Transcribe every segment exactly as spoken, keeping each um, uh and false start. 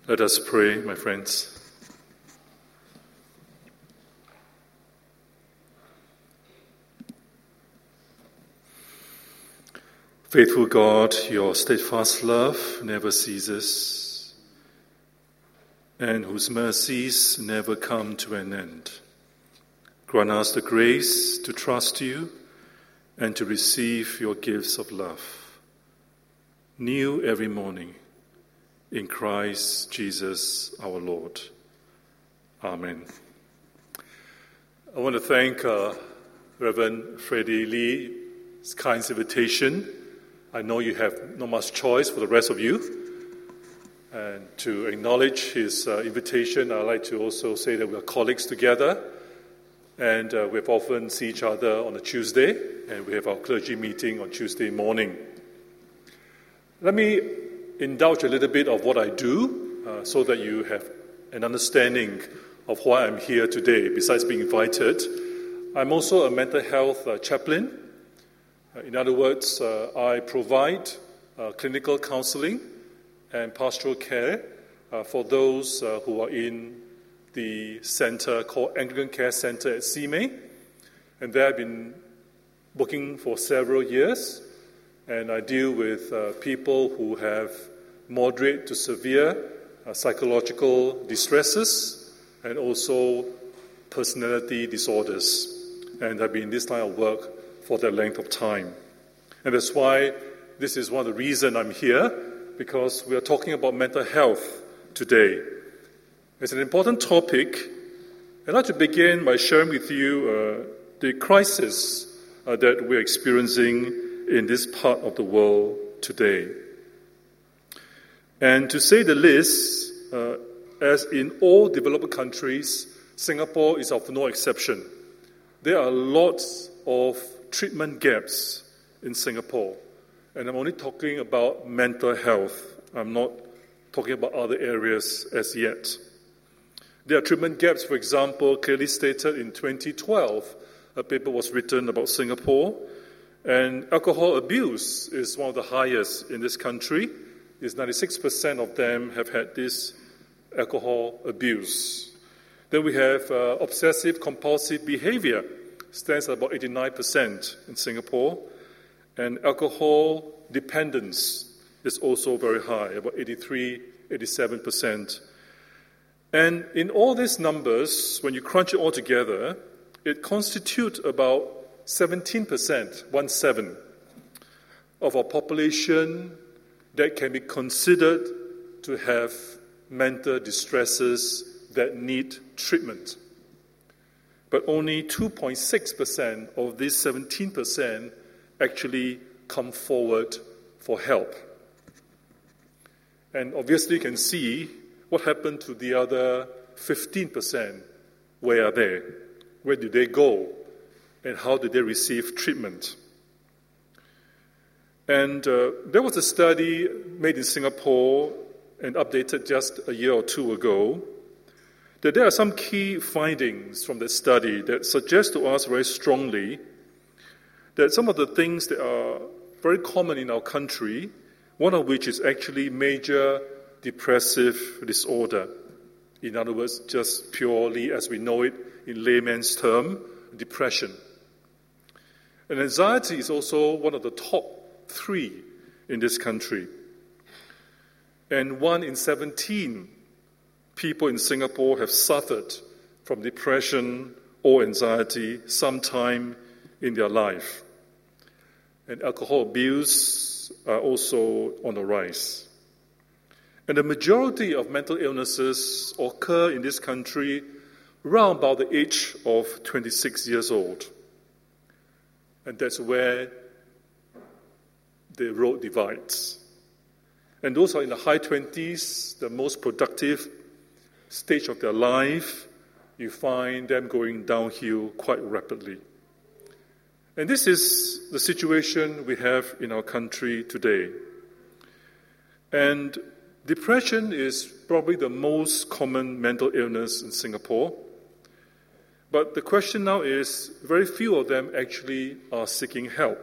Let us pray, my friends. Faithful God, your steadfast love never ceases, and whose mercies never come to an end. Grant us the grace to trust you and to receive your gifts of love, new every morning, in Christ Jesus our Lord. Amen. I want to thank uh, Reverend Freddie Lee's kind invitation. I know you have not much choice for the rest of you. And to acknowledge his uh, invitation, I'd like to also say that we are colleagues together. And uh, we've often seen each other on a Tuesday, and we have our clergy meeting on Tuesday morning. Let me indulge a little bit of what I do uh, so that you have an understanding of why I'm here today, besides being invited. I'm also a mental health uh, chaplain. Uh, in other words, uh, I provide uh, clinical counseling and pastoral care uh, for those uh, who are in the center called Anglican Care Center at Simei. And there I've been working for several years. And I deal with uh, people who have moderate to severe uh, psychological distresses and also personality disorders. And I've been in this line of work for that length of time. And that's why this is one of the reasons I'm here, because we are talking about mental health today. It's an important topic. I'd like to begin by sharing with you uh, the crisis uh, that we're experiencing in this part of the world today. And to say the least, uh, as in all developed countries, Singapore is of no exception. There are lots of treatment gaps in Singapore. And I'm only talking about mental health. I'm not talking about other areas as yet. There are treatment gaps, for example, clearly stated in twenty twelve. A paper was written about Singapore. And alcohol abuse is one of the highest in this country. It's ninety-six percent of them have had this alcohol abuse. Then we have uh, obsessive compulsive behavior, stands at about eighty-nine percent in Singapore. And alcohol dependence is also very high, about eighty-three, eighty-seven percent. And in all these numbers, when you crunch it all together, it constitutes about seventeen percent, one seven, of our population that can be considered to have mental distresses that need treatment. But only two point six percent of this seventeen percent actually come forward for help. And obviously you can see what happened to the other fifteen percent. Where are they? Where did they go? And how did they receive treatment? And uh, there was a study made in Singapore and updated just a year or two ago, that there are some key findings from the study that suggest to us very strongly that some of the things that are very common in our country, one of which is actually major depressive disorder. In other words, just purely as we know it in layman's term, depression. And anxiety is also one of the top three in this country. And one in seventeen people in Singapore have suffered from depression or anxiety sometime in their life. And alcohol abuse are also on the rise. And the majority of mental illnesses occur in this country around about the age of twenty-six years old. And that's where the road divides. And those are in the high twenties, the most productive stage of their life. You find them going downhill quite rapidly. And this is the situation we have in our country today. And depression is probably the most common mental illness in Singapore. But the question now is, very few of them actually are seeking help.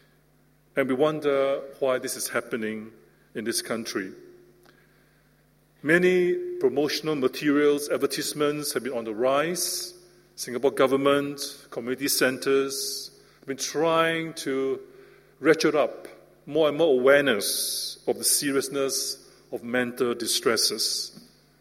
And we wonder why this is happening in this country. Many promotional materials, advertisements have been on the rise. Singapore government, community centres have been trying to ratchet up more and more awareness of the seriousness of mental distresses.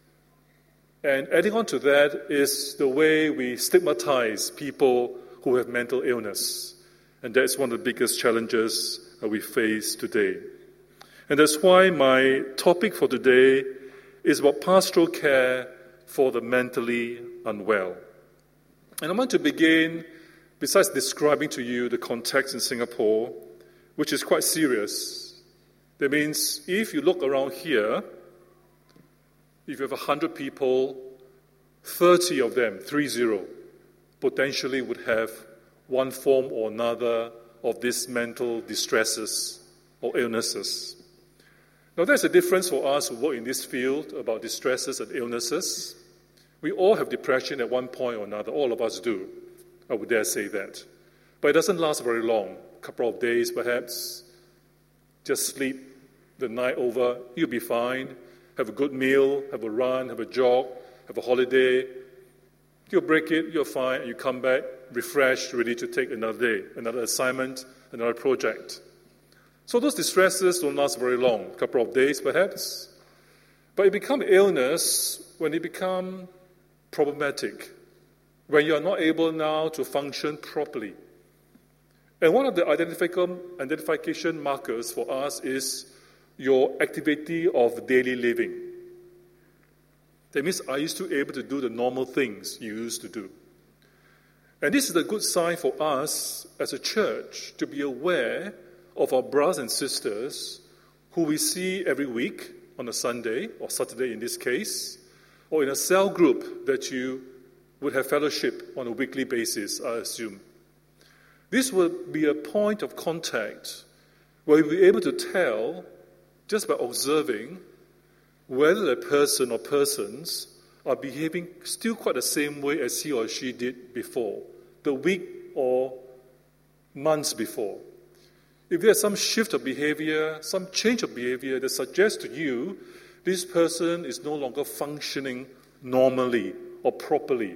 And adding on to that is the way we stigmatize people who have mental illness. And that's one of the biggest challenges that we face today. And that's why my topic for today is about pastoral care for the mentally unwell. And I want to begin, besides describing to you the context in Singapore, which is quite serious. That means if you look around here, if you have one hundred people, thirty of them, three zero, potentially would have one form or another of these mental distresses or illnesses. Now, there's a difference for us who work in this field about distresses and illnesses. We all have depression at one point or another. All of us do. I would dare say that. But it doesn't last very long. A couple of days, perhaps. Just sleep the night over. You'll be fine. Have a good meal. Have a run. Have a jog. Have a holiday. You'll break it. You're fine. And you come back refreshed, ready to take another day, another assignment, another project. So those distresses don't last very long, a couple of days perhaps. But it becomes illness when it becomes problematic, when you are not able now to function properly. And one of the identification markers for us is your activity of daily living. That means, are you still able to do the normal things you used to do? And this is a good sign for us as a church to be aware of our brothers and sisters who we see every week on a Sunday, or Saturday in this case, or in a cell group that you would have fellowship on a weekly basis, I assume. This will be a point of contact where we'll be able to tell, just by observing, whether the person or persons are behaving still quite the same way as he or she did before, the week or months before. If there's some shift of behavior, some change of behavior that suggests to you this person is no longer functioning normally or properly.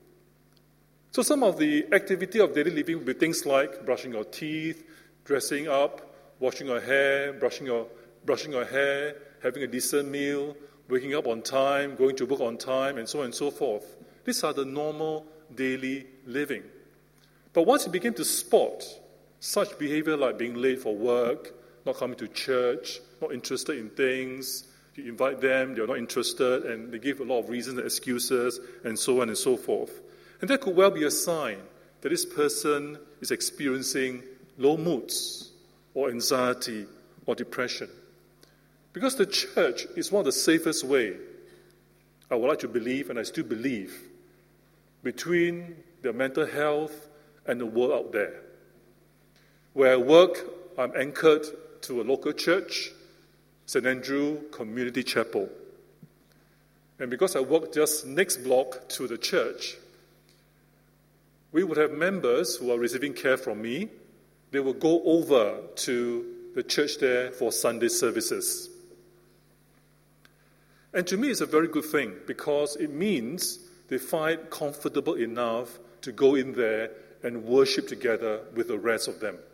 So some of the activity of daily living will be things like brushing your teeth, dressing up, washing your hair, brushing your, brushing your hair, having a decent meal, waking up on time, going to work on time, and so on and so forth. These are the normal daily living. But once you begin to spot such behavior like being late for work, not coming to church, not interested in things, you invite them, they're not interested, and they give a lot of reasons and excuses, and so on and so forth. And that could well be a sign that this person is experiencing low moods, or anxiety, or depression. Because the church is one of the safest ways, I would like to believe, and I still believe, between their mental health and the world out there. Where I work, I'm anchored to a local church, Saint Andrew Community Chapel. And because I work just next block to the church, we would have members who are receiving care from me. They will go over to the church there for Sunday services. And to me, it's a very good thing because it means they find comfortable enough to go in there and worship together with the rest of them.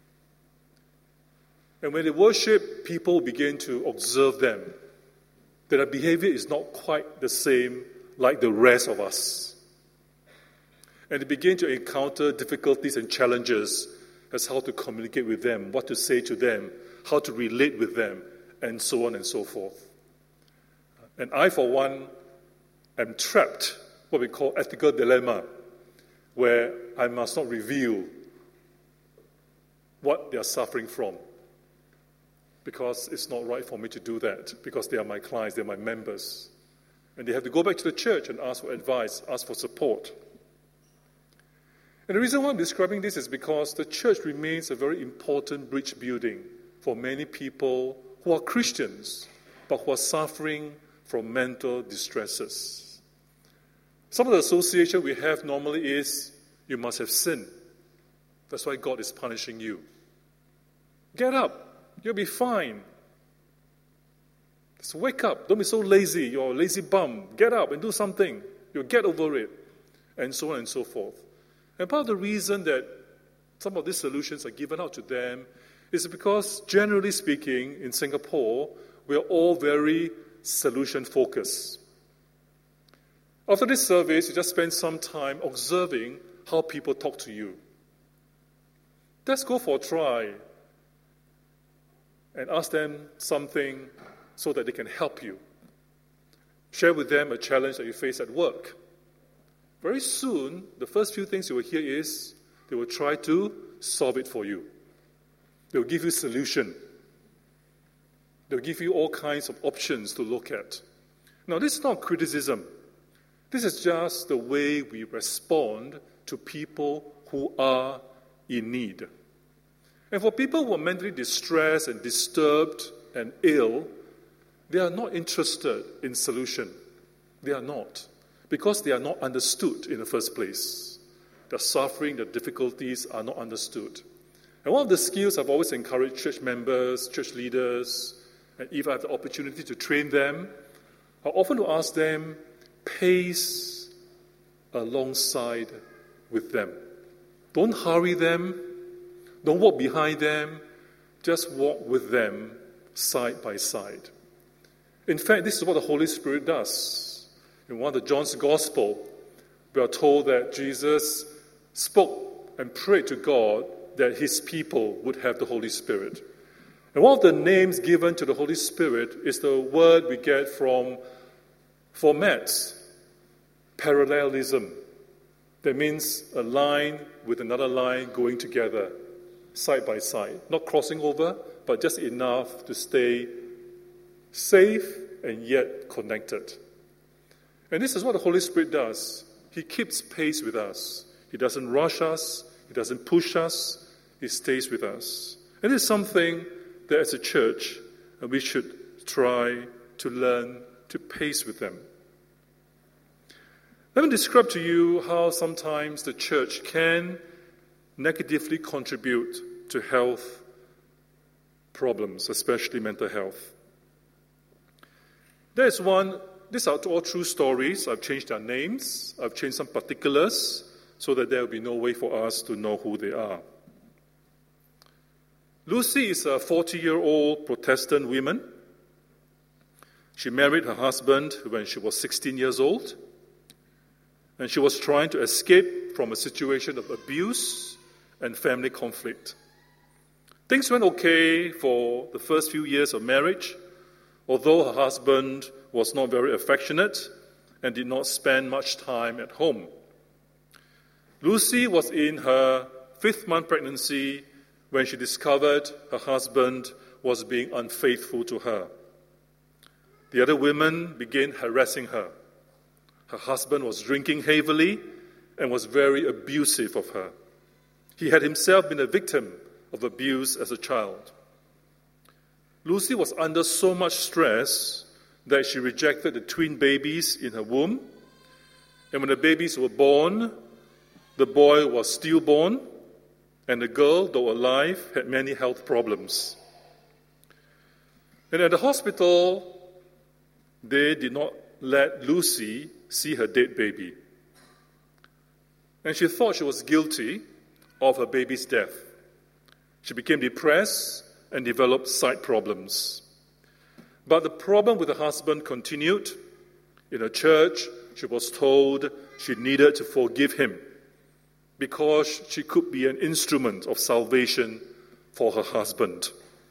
And when they worship, people begin to observe them, that their behavior is not quite the same like the rest of us. And they begin to encounter difficulties and challenges as how to communicate with them, what to say to them, how to relate with them, and so on and so forth. And I, for one, am trapped, what we call ethical dilemma, where I must not reveal what they are suffering from, because it's not right for me to do that, because they are my clients, they're my members. And they have to go back to the church and ask for advice, ask for support. And the reason why I'm describing this is because the church remains a very important bridge building for many people who are Christians, but who are suffering from mental distresses. Some of the association we have normally is, you must have sinned. That's why God is punishing you. Get up. You'll be fine. So wake up. Don't be so lazy. You're a lazy bum. Get up and do something. You'll get over it. And so on and so forth. And part of the reason that some of these solutions are given out to them is because, generally speaking, in Singapore, we're all very solution-focused. After this service, you just spend some time observing how people talk to you. Let's go for a try and ask them something so that they can help you. Share with them a challenge that you face at work. Very soon, the first few things you will hear is they will try to solve it for you. They will give you a solution. They will give you all kinds of options to look at. Now, this is not criticism. This is just the way we respond to people who are in need. And for people who are mentally distressed and disturbed and ill, they are not interested in solution. They are not. Because they are not understood in the first place. The suffering, the difficulties are not understood. And one of the skills I've always encouraged church members, church leaders, and if I have the opportunity to train them, I often to ask them, pace alongside with them. Don't hurry them. Don't walk behind them. Just walk with them side by side. In fact, this is what the Holy Spirit does. In one of the John's Gospel, we are told that Jesus spoke and prayed to God that his people would have the Holy Spirit. And one of the names given to the Holy Spirit is the word we get from for maths, parallelism. That means a line with another line going together, side by side. Not crossing over, but just enough to stay safe and yet connected. And this is what the Holy Spirit does. He keeps pace with us. He doesn't rush us. He doesn't push us. He stays with us. And it's something that as a church, we should try to learn to pace with them. Let me describe to you how sometimes the church can negatively contribute to health problems, especially mental health. There is one, these are all true stories. I've changed their names. I've changed some particulars so that there will be no way for us to know who they are. Lucy is a forty-year-old Protestant woman. She married her husband when she was sixteen years old. And she was trying to escape from a situation of abuse and family conflict. Things went okay for the first few years of marriage, although her husband was not very affectionate and did not spend much time at home. Lucy was in her fifth month pregnancy when she discovered her husband was being unfaithful to her. The other women began harassing her. Her husband was drinking heavily and was very abusive of her. He had himself been a victim of abuse as a child. Lucy was under so much stress that she rejected the twin babies in her womb. And when the babies were born, the boy was stillborn, and the girl, though alive, had many health problems. And at the hospital, they did not let Lucy see her dead baby. And she thought she was guilty of her baby's death. She became depressed and developed side problems. But the problem with her husband continued. In her church, she was told she needed to forgive him because she could be an instrument of salvation for her husband.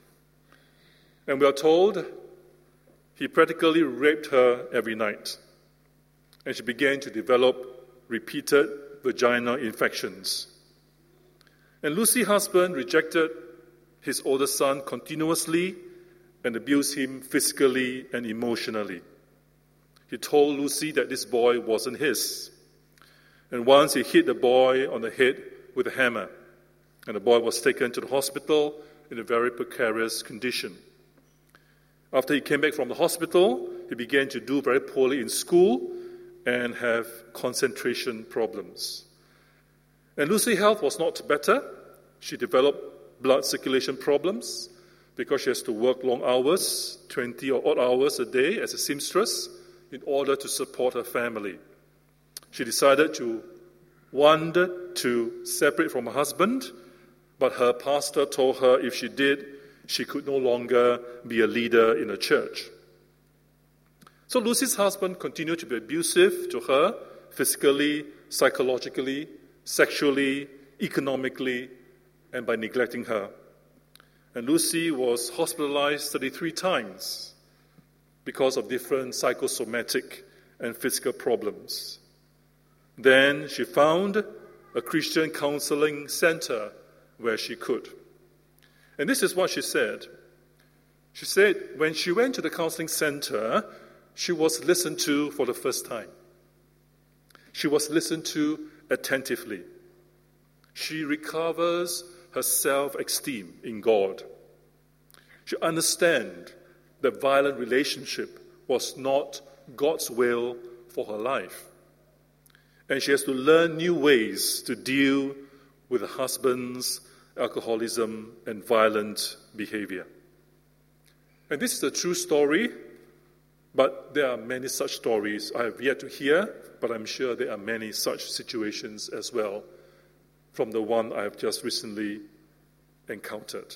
And we are told he practically raped her every night. And she began to develop repeated vaginal infections. And Lucy's husband rejected his older son continuously and abused him physically and emotionally. He told Lucy that this boy wasn't his. And once he hit the boy on the head with a hammer, and the boy was taken to the hospital in a very precarious condition. After he came back from the hospital, he began to do very poorly in school and have concentration problems. And Lucy's health was not better. She developed blood circulation problems. because she has to work long hours, twenty or odd hours a day as a seamstress, in order to support her family. She decided to wanted to separate from her husband, but her pastor told her if she did, she could no longer be a leader in a church. So Lucy's husband continued to be abusive to her, physically, psychologically, sexually, economically, and by neglecting her. And Lucy was hospitalized thirty-three times because of different psychosomatic and physical problems. Then she found a Christian counseling center where she could. And this is what she said. She said when she went to the counseling center, she was listened to for the first time. She was listened to attentively. She recovers her self-esteem in God. She understands that violent relationship was not God's will for her life. And she has to learn new ways to deal with her husband's alcoholism and violent behavior. And this is a true story, but there are many such stories I have yet to hear, but I'm sure there are many such situations as well from the one I have just recently encountered.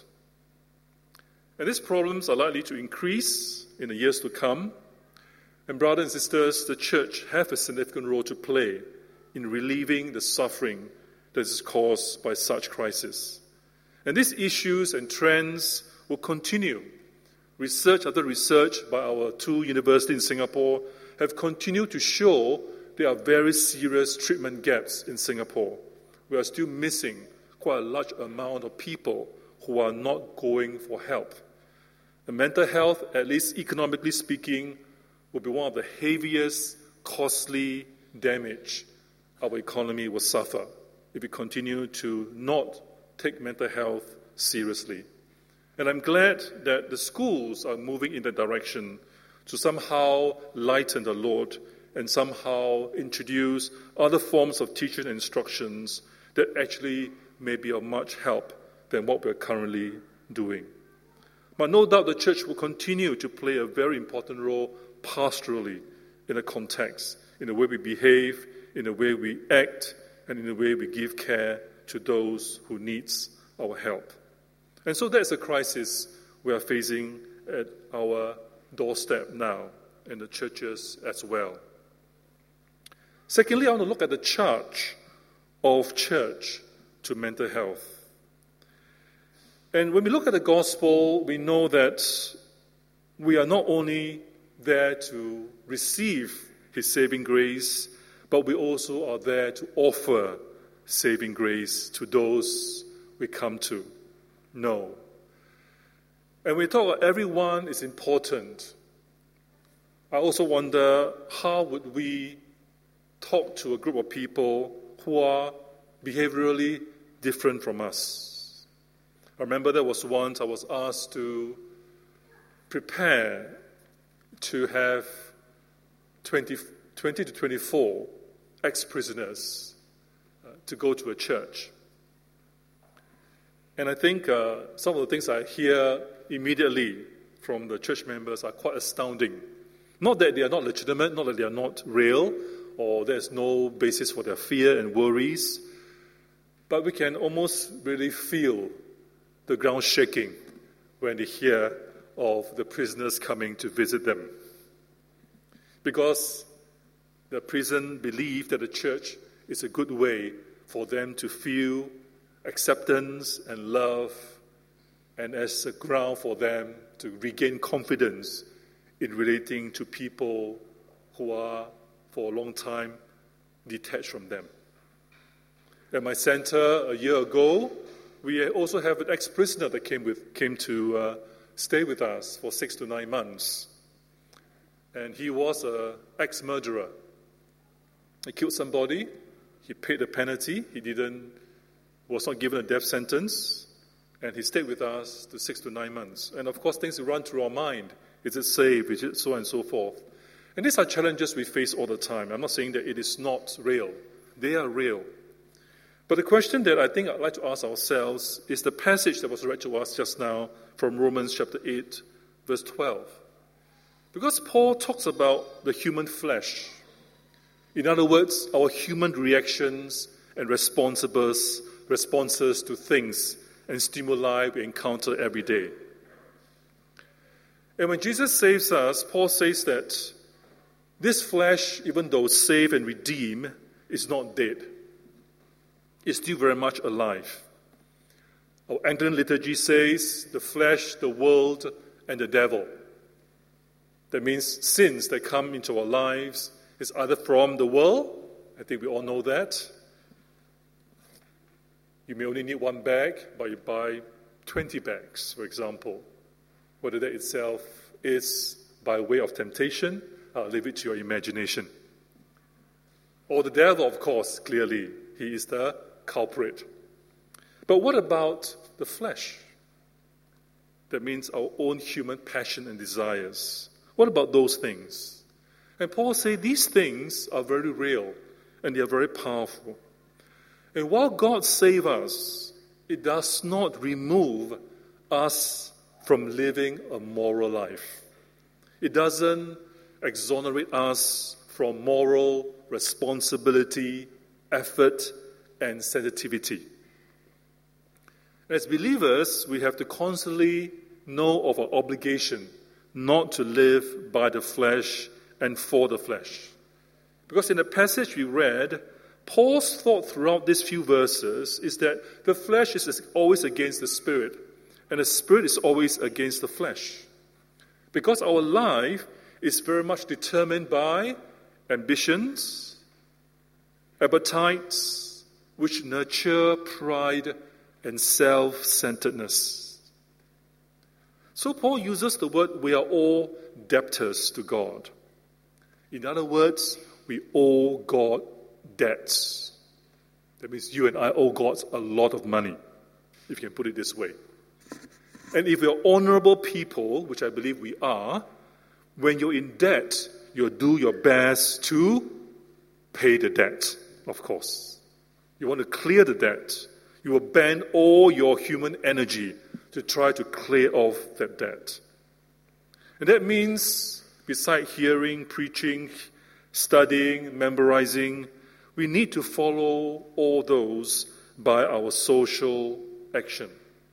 And these problems are likely to increase in the years to come. And brothers and sisters, the church have a significant role to play in relieving the suffering that is caused by such crisis. And these issues and trends will continue. Research after research by our two universities in Singapore have continued to show there are very serious treatment gaps in Singapore. We are still missing quite a large amount of people who are not going for help. And mental health, at least economically speaking, will be one of the heaviest, costly damage our economy will suffer if we continue to not take mental health seriously. And I'm glad that the schools are moving in that direction to somehow lighten the load and somehow introduce other forms of teaching and instructions that actually may be of much help than what we're currently doing. But no doubt the church will continue to play a very important role pastorally in a context, in the way we behave, in the way we act, and in the way we give care to those who need our help. And so that's a crisis we are facing at our doorstep now, and the churches as well. Secondly, I want to look at the charge of church to mental health. And when we look at the gospel, we know that we are not only there to receive his saving grace, but we also are there to offer saving grace to those we come to know. And we talk about everyone is important. I also wonder, how would we talk to a group of people who are behaviorally different from us? I remember there was once I was asked to prepare to have twenty, twenty to twenty-four ex-prisoners uh, to go to a church. And I think uh, some of the things I hear immediately from the church members are quite astounding. Not that they are not legitimate, not that they are not real, or there's no basis for their fear and worries, but we can almost really feel the ground shaking when they hear of the prisoners coming to visit them. Because the prison believe that the church is a good way for them to feel acceptance and love, and as a ground for them to regain confidence in relating to people who are, for a long time, detached from them. At my center a year ago, we also have an ex-prisoner that came with came to uh, stay with us for six to nine months. And he was an ex-murderer. He killed somebody. He paid the penalty. He didn't was not given a death sentence. And he stayed with us to six to nine months. And of course, things run through our mind. Is it safe? Is it so on and so forth? And these are challenges we face all the time. I'm not saying that it is not real. They are real. But the question that I think I'd like to ask ourselves is the passage that was read to us just now from Romans chapter eight, verse twelve. Because Paul talks about the human flesh. In other words, our human reactions and responses, responses to things and stimuli we encounter every day. And when Jesus saves us, Paul says that this flesh, even though saved and redeemed, is not dead. It's still very much alive. Our Anglican liturgy says the flesh, the world, and the devil. That means sins that come into our lives is either from the world, I think we all know that. You may only need one bag, but you buy twenty bags, for example. Whether that itself is by way of temptation, I'll leave it to your imagination. Or the devil, of course, clearly, he is the culprit. But what about the flesh? That means our own human passion and desires. What about those things? And Paul says these things are very real and they are very powerful. And while God saves us, it does not remove us from living a moral life. It doesn't exonerate us from moral responsibility, effort, and sensitivity. As believers, we have to constantly know of our obligation not to live by the flesh and for the flesh. Because in the passage we read, Paul's thought throughout these few verses is that the flesh is always against the spirit, and the spirit is always against the flesh. Because our life is very much determined by ambitions, appetites, which nurture pride and self-centeredness. So Paul uses the word, we are all debtors to God. In other words, we owe God debts. That means you and I owe God a lot of money, if you can put it this way. And if you're honorable people, which I believe we are, when you're in debt, you'll do your best to pay the debt, of course. You want to clear the debt. You will bend all your human energy to try to clear off that debt. And that means, besides hearing, preaching, studying, memorizing, we need to follow all those by our social action.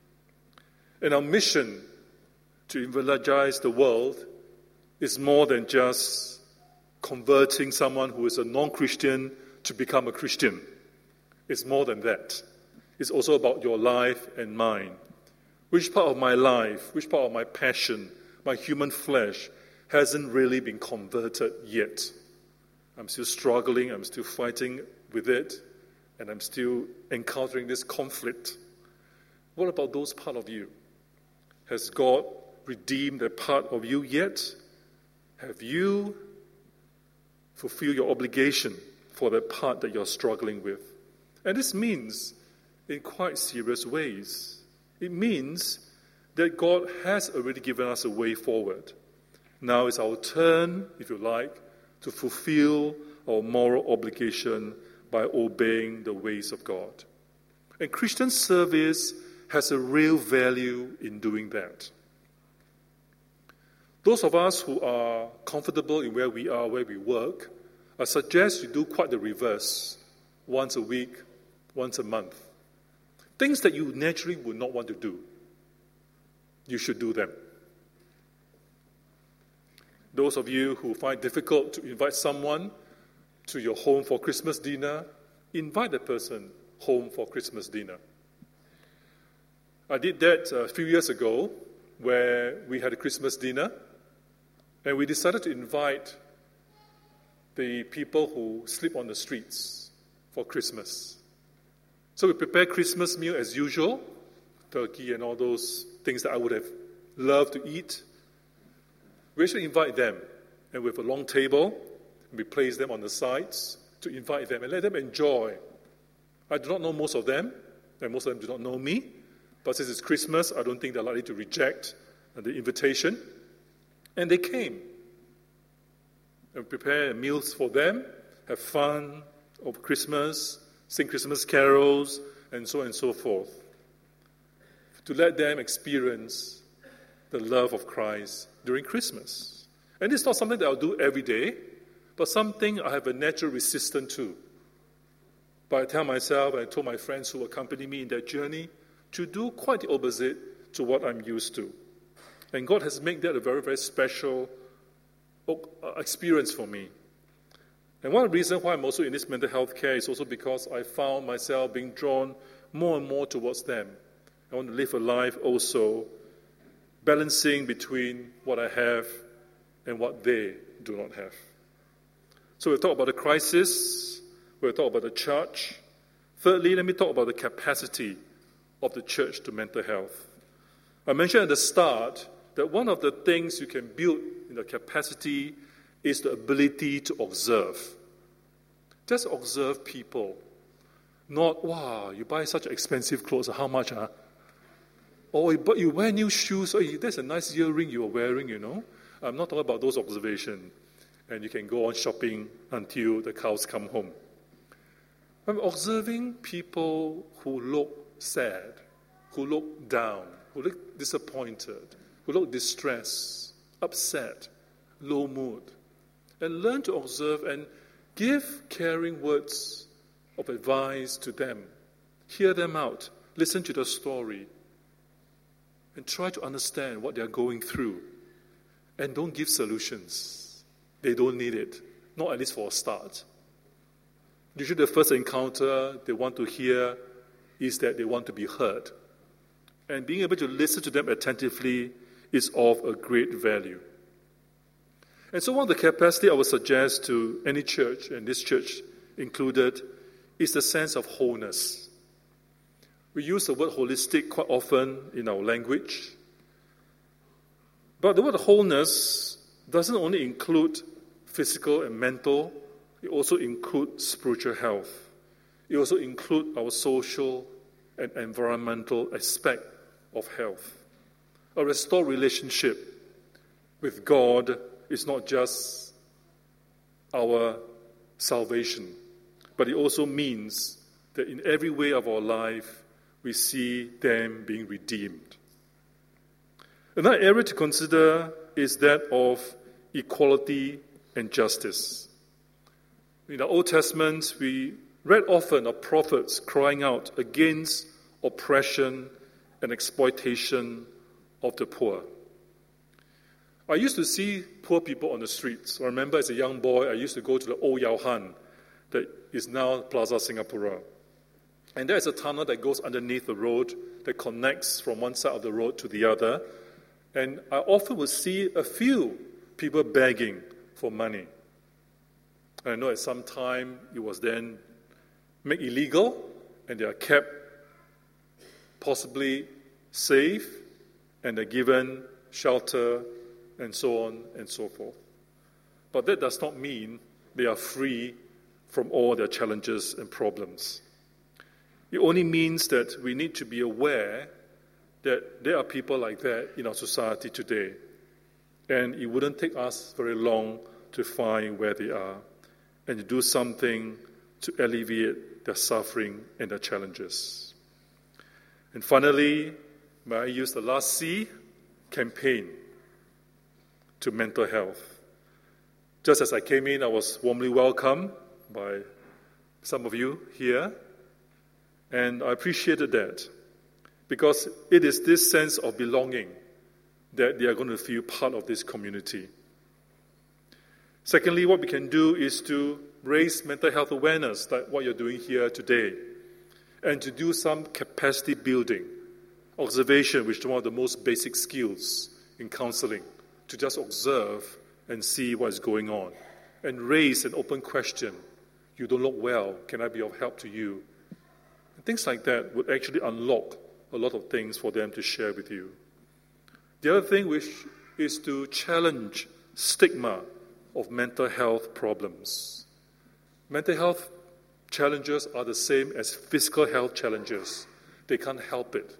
And our mission to evangelize the world is more than just converting someone who is a non-Christian to become a Christian. It's more than that. It's also about your life and mine. Which part of my life, which part of my passion, my human flesh, hasn't really been converted yet? I'm still struggling, I'm still fighting with it, and I'm still encountering this conflict. What about those part of you? Has God redeemed a part of you yet? Have you fulfilled your obligation for the part that you're struggling with? And this means, in quite serious ways, it means that God has already given us a way forward. Now it's our turn, if you like, to fulfill our moral obligation by obeying the ways of God. And Christian service has a real value in doing that. Those of us who are comfortable in where we are, where we work, I suggest you do quite the reverse, once a week, once a month. Things that you naturally would not want to do, you should do them. Those of you who find it difficult to invite someone to your home for Christmas dinner, invite the person home for Christmas dinner. I did that a few years ago where we had a Christmas dinner and we decided to invite the people who sleep on the streets for Christmas. So we prepared Christmas meal as usual, turkey and all those things that I would have loved to eat. We actually invite them, and we have a long table, and we place them on the sides to invite them and let them enjoy. I do not know most of them, and most of them do not know me, but since it's Christmas, I don't think they're likely to reject the invitation. And they came. And prepare meals for them, have fun over Christmas, sing Christmas carols, and so on and so forth. To let them experience the love of Christ during Christmas. And it's not something that I'll do every day, but something I have a natural resistance to. But I tell myself, and I told my friends who accompany me in that journey, to do quite the opposite to what I'm used to. And God has made that a very, very special experience for me. And one reason why I'm also in this mental health care is also because I found myself being drawn more and more towards them. I want to live a life also balancing between what I have and what they do not have. So we'll talk about the crisis, we'll talk about the church. Thirdly, let me talk about the capacity of the church to mental health. I mentioned at the start that one of the things you can build in the capacity is the ability to observe. Just observe people. Not, wow, you buy such expensive clothes, how much, huh? Or but you wear new shoes, oh, that's a nice earring you are wearing, you know. I'm not talking about those observations. And you can go on shopping until the cows come home. I'm observing people who look sad, who look down, who look disappointed, who look distressed, upset, low mood. And learn to observe and give caring words of advice to them. Hear them out. Listen to the story. And try to understand what they are going through. And don't give solutions. They don't need it. Not at least for a start. Usually the first encounter they want to hear is that they want to be heard. And being able to listen to them attentively is of a great value. And so one of the capacity I would suggest to any church, and this church included, is the sense of wholeness. We use the word holistic quite often in our language. But the word wholeness doesn't only include physical and mental, it also includes spiritual health. It also includes our social and environmental aspect of health. A restored relationship with God is not just our salvation, but it also means that in every way of our life, we see them being redeemed. Another area to consider is that of equality and justice. In the Old Testament, we read often of prophets crying out against oppression and exploitation of the poor. I used to see poor people on the streets. I remember as a young boy, I used to go to the Old Yao Han that is now Plaza Singapura. And there's a tunnel that goes underneath the road that connects from one side of the road to the other. And I often would see a few people begging for money. And I know at some time it was then made illegal, and they are kept possibly safe, and they're given shelter, and so on and so forth. But that does not mean they are free from all their challenges and problems. It only means that we need to be aware that there are people like that in our society today. And it wouldn't take us very long to find where they are and to do something to alleviate their suffering and their challenges. And finally, may I use the last C, campaign to mental health. Just as I came in, I was warmly welcomed by some of you here. And I appreciated that because it is this sense of belonging that they are going to feel part of this community. Secondly, what we can do is to raise mental health awareness, like what you're doing here today, and to do some capacity building, observation, which is one of the most basic skills in counseling, to just observe and see what is going on, and raise an open question. You don't look well. Can I be of help to you? Things like that would actually unlock a lot of things for them to share with you. The other thing which is to challenge stigma of mental health problems. Mental health challenges are the same as physical health challenges. They can't help it.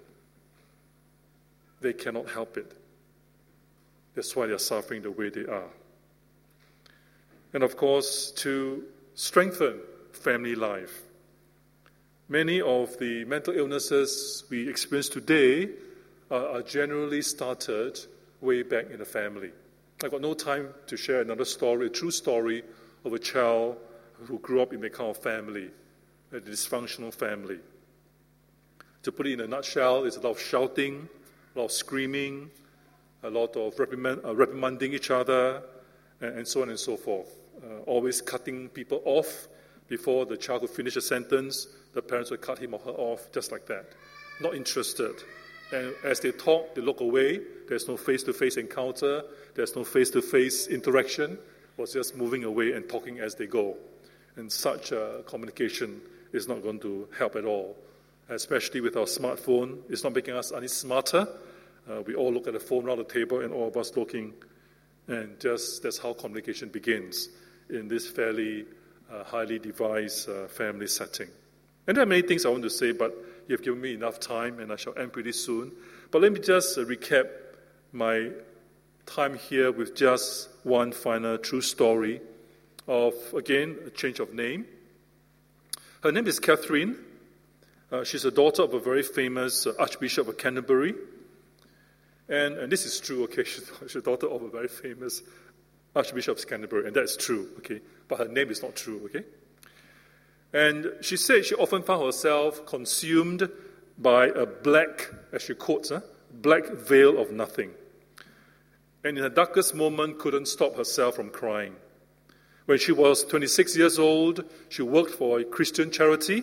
They cannot help it. That's why they're suffering the way they are. And of course, to strengthen family life. Many of the mental illnesses we experience today are, are generally started way back in the family. I've got no time to share another story, a true story of a child who grew up in that kind of family, a dysfunctional family. To put it in a nutshell, it's a lot of shouting, a lot of screaming, a lot of reprimand, uh, reprimanding each other, and, and so on and so forth. Uh, always cutting people off before the child could finish a sentence. The parents would cut him or her off just like that. Not interested. And as they talk, they look away. There's no face-to-face encounter. There's no face-to-face interaction. It was just moving away and talking as they go. And such uh, communication is not going to help at all. Especially with our smartphone, it's not making us any smarter. Uh, we all look at the phone around the table and all of us looking. And just that's how communication begins in this fairly uh, highly devised uh, family setting. And there are many things I want to say, but you've given me enough time and I shall end pretty soon. But let me just uh, recap my time here with just one final true story of, again, a change of name. Her name is Catherine. Uh, she's a daughter of a very famous uh, Archbishop of Canterbury. And, and this is true, okay, she's, she's the daughter of a very famous Archbishop of Canterbury, and that's true, okay, but her name is not true, okay. And she said she often found herself consumed by a black, as she quotes, huh, black veil of nothing. And in her darkest moment, couldn't stop herself from crying. When she was twenty-six years old, she worked for a Christian charity.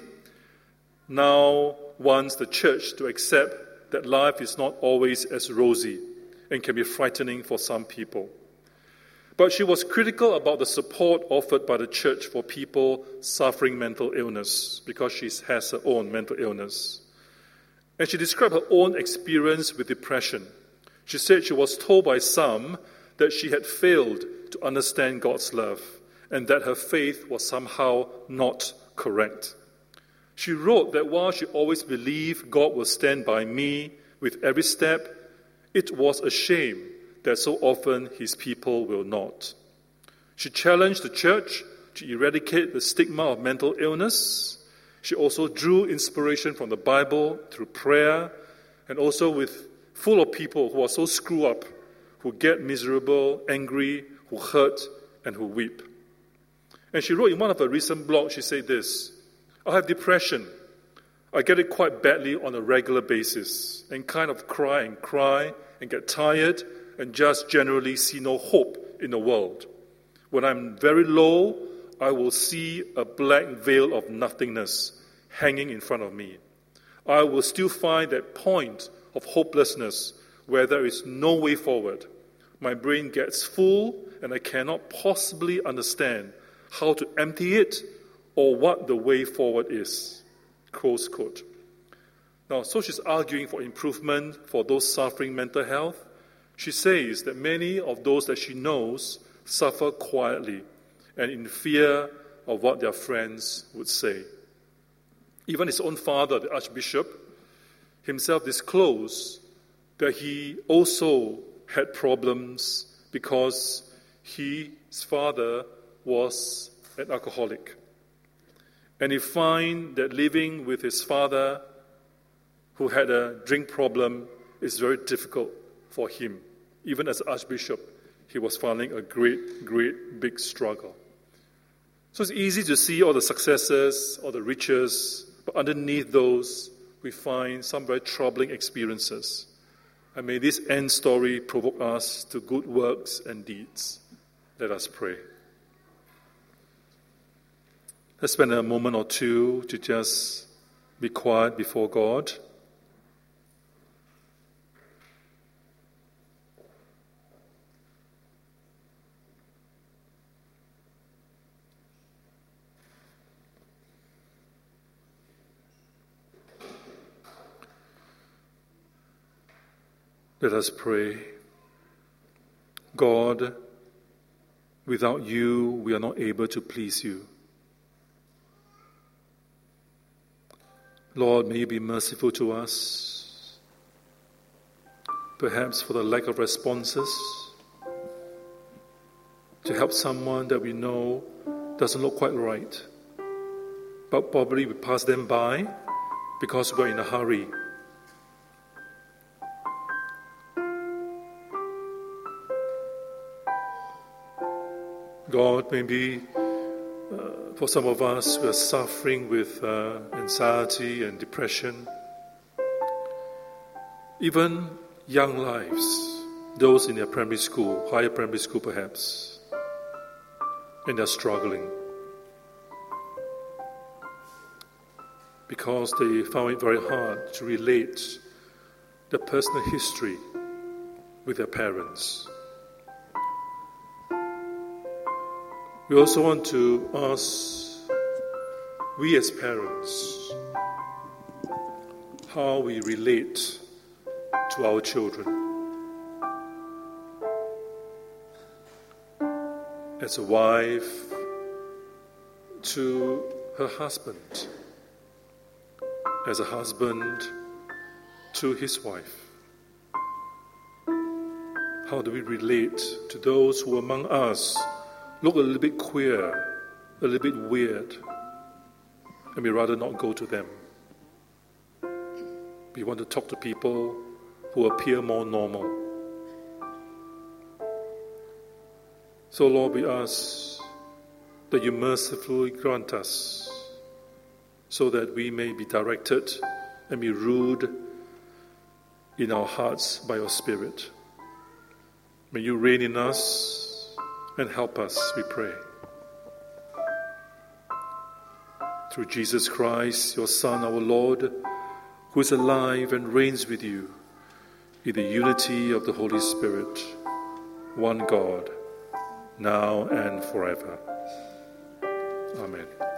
Now wants the church to accept that life is not always as rosy and can be frightening for some people. But she was critical about the support offered by the church for people suffering mental illness because she has her own mental illness. And she described her own experience with depression. She said she was told by some that she had failed to understand God's love and that her faith was somehow not correct. She wrote that while she always believed God will stand by me with every step, it was a shame that so often his people will not. She challenged the church to eradicate the stigma of mental illness. She also drew inspiration from the Bible through prayer and also with full of people who are so screwed up, who get miserable, angry, who hurt, and who weep. And she wrote in one of her recent blogs, she said this, I have depression. I get it quite badly on a regular basis and kind of cry and cry and get tired and just generally see no hope in the world. When I'm very low, I will see a black veil of nothingness hanging in front of me. I will still find that point of hopelessness where there is no way forward. My brain gets full and I cannot possibly understand how to empty it or what the way forward is. Close quote. Now, so she's arguing for improvement for those suffering mental health. She says that many of those that she knows suffer quietly and in fear of what their friends would say. Even his own father, the Archbishop, himself disclosed that he also had problems because he, his father was an alcoholic. And he found that living with his father, who had a drink problem, is very difficult for him. Even as Archbishop, he was finding a great, great, big struggle. So it's easy to see all the successes, all the riches, but underneath those, we find some very troubling experiences. And may this end story provoke us to good works and deeds. Let us pray. Let's spend a moment or two to just be quiet before God. Let us pray. God, without you, we are not able to please you. Lord, may you be merciful to us, perhaps for the lack of responses, to help someone that we know doesn't look quite right. but probably we pass them by because we're in a hurry. God, maybe uh, for some of us who are suffering with uh, anxiety and depression, even young lives, those in their primary school, higher primary school perhaps, and they're struggling because they found it very hard to relate their personal history with their parents. We also want to ask, we as parents, how we relate to our children. As a wife to her husband, as a husband to his wife. How do we relate to those who among us look a little bit queer, a little bit weird, and we rather not go to them? We want to talk to people who appear more normal. So Lord, we ask that you mercifully grant us so that we may be directed and be ruled in our hearts by your Spirit. May you reign in us and help us, we pray. Through Jesus Christ, your Son, our Lord, who is alive and reigns with you in the unity of the Holy Spirit, one God, now and forever. Amen.